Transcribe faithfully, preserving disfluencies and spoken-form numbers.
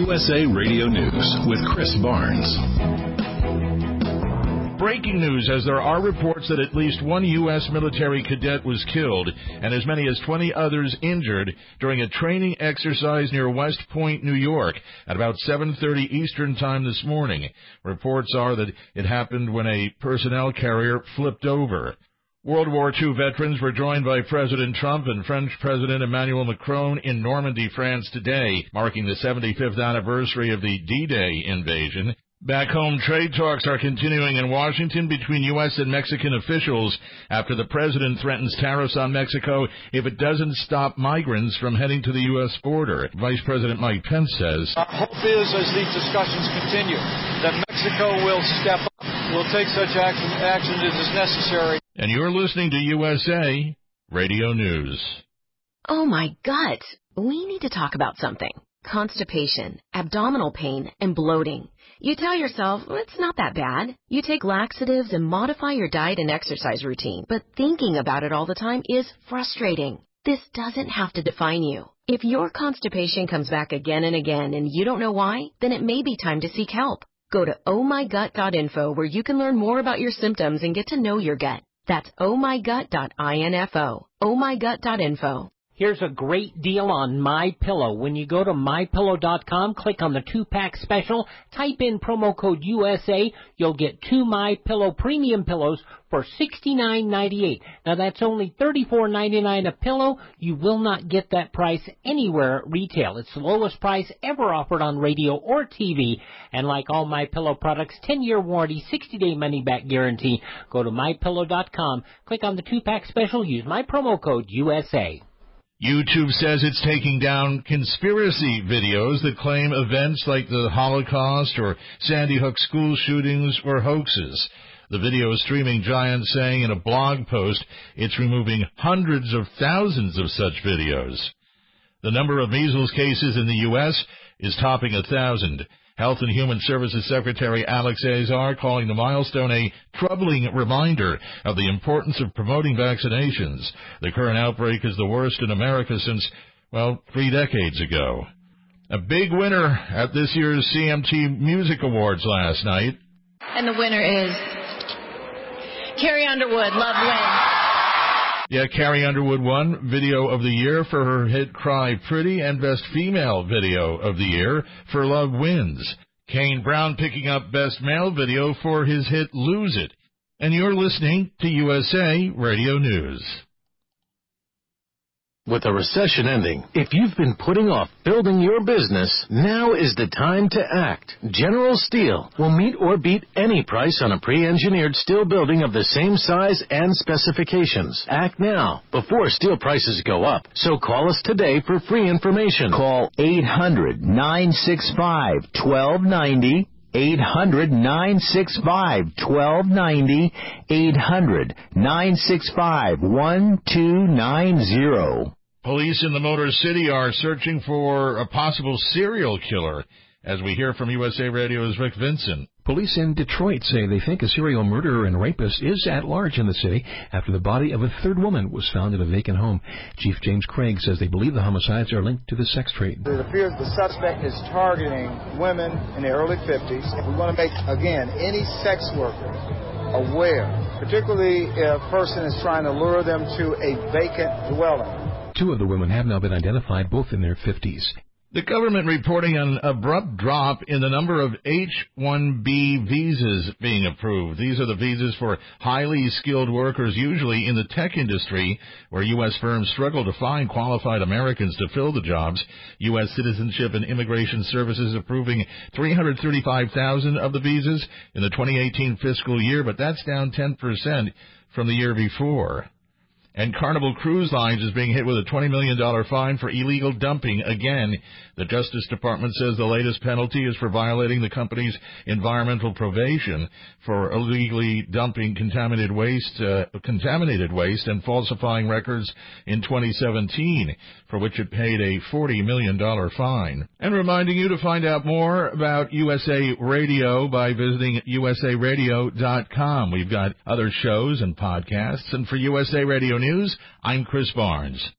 U S A Radio News with Chris Barnes. Breaking news, as there are reports that at least one U S military cadet was killed and as many as twenty others injured during a training exercise near West Point, New York at about seven thirty Eastern Time this morning. Reports are that it happened when a personnel carrier flipped over. World War Two veterans were joined by President Trump and French President Emmanuel Macron in Normandy, France today, marking the seventy-fifth anniversary of the D-Day invasion. Back home, trade talks are continuing in Washington between U S and Mexican officials after the president threatens tariffs on Mexico if it doesn't stop migrants from heading to the U S border. Vice President Mike Pence says, our hope is, as these discussions continue, that Mexico will step up, will take such action, action as is necessary. And you're listening to U S A Radio News. Oh, my gut. We need to talk about something. Constipation, abdominal pain, and bloating. You tell yourself, well, it's not that bad. You take laxatives and modify your diet and exercise routine, but thinking about it all the time is frustrating. This doesn't have to define you. If your constipation comes back again and again and you don't know why, then it may be time to seek help. Go to oh my gut dot info where you can learn more about your symptoms and get to know your gut. That's oh my gut dot info. oh my gut dot info. Here's a great deal on MyPillow. When you go to my pillow dot com, click on the two-pack special, type in promo code U S A, you'll get two MyPillow premium pillows for sixty-nine ninety-eight. Now, that's only thirty-four ninety-nine a pillow. You will not get that price anywhere at retail. It's the lowest price ever offered on radio or T V. And like all MyPillow products, ten-year warranty, sixty-day money-back guarantee. Go to my pillow dot com, click on the two-pack special, use my promo code U S A. YouTube says it's taking down conspiracy videos that claim events like the Holocaust or Sandy Hook school shootings were hoaxes. The video streaming giant saying in a blog post it's removing hundreds of thousands of such videos. The number of measles cases in the U S is topping a thousand. Health and Human Services Secretary Alex Azar calling the milestone a troubling reminder of the importance of promoting vaccinations. The current outbreak is the worst in America since, well, three decades ago. A big winner at this year's C M T Music Awards last night. And the winner is Carrie Underwood, Love Wins. Yeah, Carrie Underwood won Video of the Year for her hit Cry Pretty and Best Female Video of the Year for Love Wins. Kane Brown picking up Best Male Video for his hit Lose It. And you're listening to U S A Radio News. With a recession ending, if you've been putting off building your business, now is the time to act. General Steel will meet or beat any price on a pre-engineered steel building of the same size and specifications. Act now, before steel prices go up. So call us today for free information. Call eight hundred, nine six five, one two nine zero. eight hundred, nine six five, one two nine zero. eight hundred, nine six five, one two nine zero. Police in the Motor City are searching for a possible serial killer, as we hear from U S A Radio's Rick Vincent. Police in Detroit say they think a serial murderer and rapist is at large in the city after the body of a third woman was found in a vacant home. Chief James Craig says they believe the homicides are linked to the sex trade. It appears the suspect is targeting women in their early fifties. We want to make, again, any sex worker aware, particularly if a person is trying to lure them to a vacant dwelling. Two of the women have now been identified, both in their fifties. The government reporting an abrupt drop in the number of H one B visas being approved. These are the visas for highly skilled workers, usually in the tech industry, where U S firms struggle to find qualified Americans to fill the jobs. U S Citizenship and Immigration Services approving three hundred thirty-five thousand of the visas in the twenty eighteen fiscal year, but that's down ten percent from the year before. And Carnival Cruise Lines is being hit with a twenty million dollars fine for illegal dumping again. The Justice Department says the latest penalty is for violating the company's environmental probation for illegally dumping contaminated waste, uh, contaminated waste and falsifying records in twenty seventeen, for which it paid a forty million dollars fine. And reminding you to find out more about U S A Radio by visiting U S A radio dot com. We've got other shows and podcasts. And for U S A Radio News, I'm Chris Barnes.